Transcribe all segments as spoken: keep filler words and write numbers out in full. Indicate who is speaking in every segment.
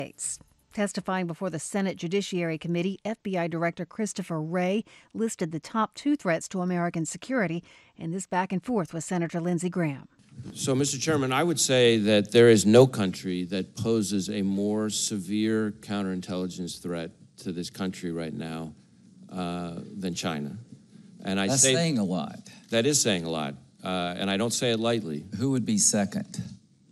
Speaker 1: States. Testifying before the Senate Judiciary Committee, F B I Director Christopher Wray listed the top two threats to American security in this back and forth with Senator Lindsey Graham.
Speaker 2: So, Mister Chairman, I would say that there is no country that poses a more severe counterintelligence threat to this country right now uh, than China. And I
Speaker 3: That's
Speaker 2: say
Speaker 3: saying a lot.
Speaker 2: That is saying a lot, uh, and I don't say it lightly.
Speaker 3: Who would be second?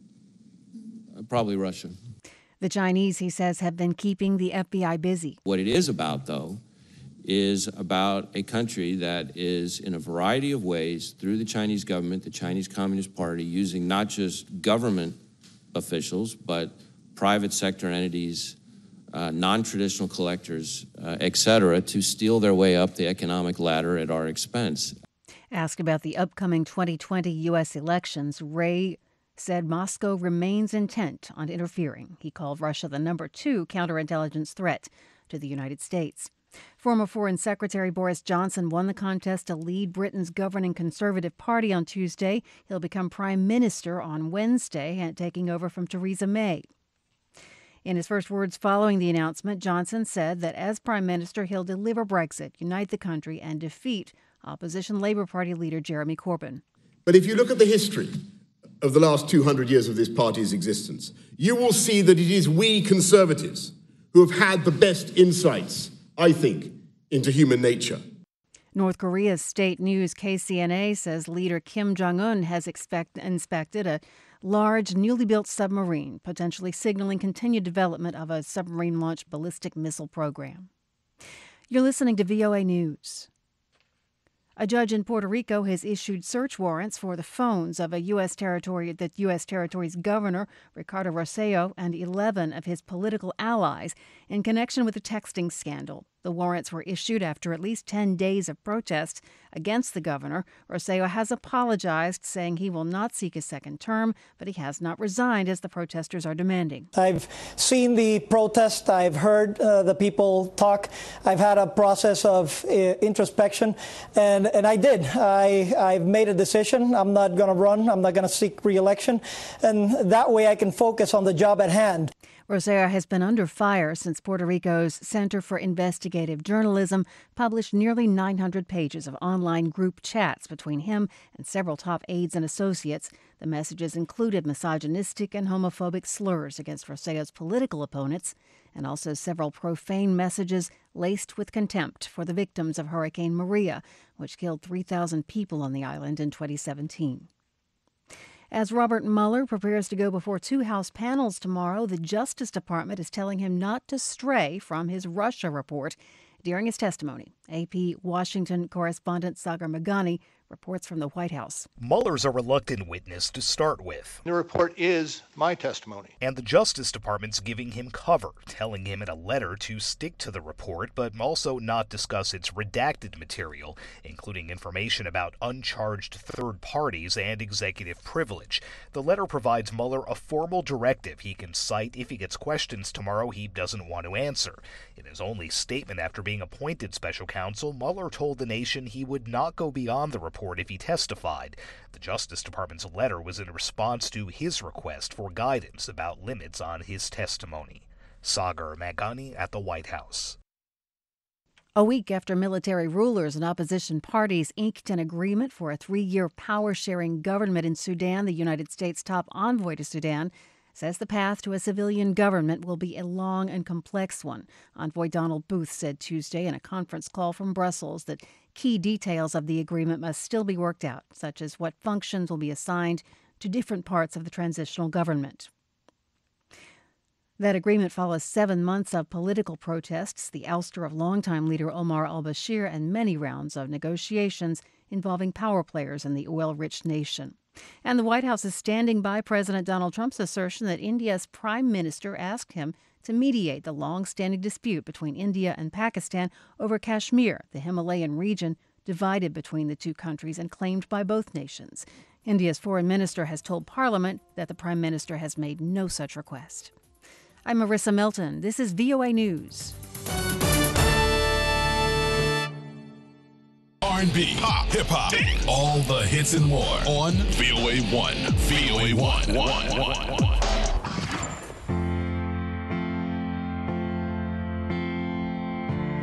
Speaker 2: Uh, probably Russia.
Speaker 1: The Chinese, he says, have been keeping the F B I busy.
Speaker 2: What it is about, though, is about a country that is, in a variety of ways, through the Chinese government, the Chinese Communist Party, using not just government officials, but private sector entities, uh, non-traditional collectors, uh, et cetera, to steal their way up the economic ladder at our expense.
Speaker 1: Asked about the upcoming twenty twenty U S elections, Wray said Moscow remains intent on interfering. He called Russia the number two counterintelligence threat to the United States. Former Foreign Secretary Boris Johnson won the contest to lead Britain's governing Conservative Party on Tuesday. He'll become Prime Minister on Wednesday, and taking over from Theresa May. In his first words following the announcement, Johnson said that as Prime Minister, he'll deliver Brexit, unite the country, and defeat opposition Labour Party leader Jeremy Corbyn.
Speaker 4: But if you look at the history of the last two hundred years of this party's existence, you will see that it is we Conservatives who have had the best insights, I think, into human nature.
Speaker 1: North Korea's state news K C N A says leader Kim Jong-un has expect, inspected a large, newly built submarine, potentially signaling continued development of a submarine-launched ballistic missile program. You're listening to V O A News. A judge in Puerto Rico has issued search warrants for the phones of a U S territory, the U S territory's governor, Ricardo Rosselló, and eleven of his political allies in connection with the texting scandal. The warrants were issued after at least ten days of protests against the governor. Rosselló has apologized, saying he will not seek a second term, but he has not resigned as the protesters are demanding.
Speaker 5: I've seen the protest. I've heard uh, the people talk. I've had a process of uh, introspection, and, and I did. I, I've made a decision. I'm not going to run. I'm not going to seek re-election, and that way I can focus on the job at hand.
Speaker 1: Rosselló has been under fire since Puerto Rico's Center for Investigative Journalism published nearly nine hundred pages of online group chats between him and several top aides and associates. The messages included misogynistic and homophobic slurs against Rosselló's political opponents, and also several profane messages laced with contempt for the victims of Hurricane Maria, which killed three thousand people on the island in twenty seventeen. As Robert Mueller prepares to go before two House panels tomorrow, the Justice Department is telling him not to stray from his Russia report. During his testimony, A P Washington correspondent Sagar Meghani reports from the White House.
Speaker 6: Mueller's a reluctant witness to start with.
Speaker 7: The report is my testimony.
Speaker 6: And the Justice Department's giving him cover, telling him in a letter to stick to the report, but also not discuss its redacted material, including information about uncharged third parties and executive privilege. The letter provides Mueller a formal directive he can cite if he gets questions tomorrow he doesn't want to answer. In his only statement after being appointed special counsel, Mueller told the nation he would not go beyond the report if he testified. The Justice Department's letter was in response to his request for guidance about limits on his testimony. Sagar Meghani at the White House.
Speaker 1: A week after military rulers and opposition parties inked an agreement for a three-year power-sharing government in Sudan, the United States' top envoy to Sudan says the path to a civilian government will be a long and complex one. Envoy Donald Booth said Tuesday in a conference call from Brussels that key details of the agreement must still be worked out, such as what functions will be assigned to different parts of the transitional government. That agreement follows seven months of political protests, the ouster of longtime leader Omar al-Bashir, and many rounds of negotiations involving power players in the oil-rich nation. And the White House is standing by President Donald Trump's assertion that India's prime minister asked him to mediate the long-standing dispute between India and Pakistan over Kashmir, the Himalayan region divided between the two countries and claimed by both nations. India's foreign minister has told Parliament that the prime minister has made no such request. I'm Marissa Melton. This is V O A News.
Speaker 8: R and B, pop, hip-hop, all the hits and more on V O A one. V O A one.